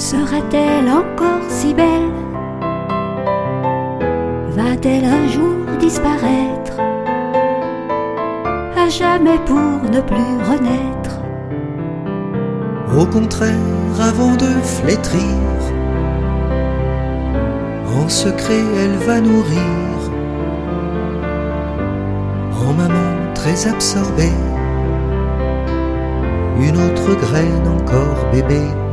Sera-t-elle encore si belle? Va-t-elle un jour disparaître, à jamais pour ne plus renaître? Au contraire, avant de flétrir, en secret elle va nourrir, en maman très absorbée, une autre graine encore bébé.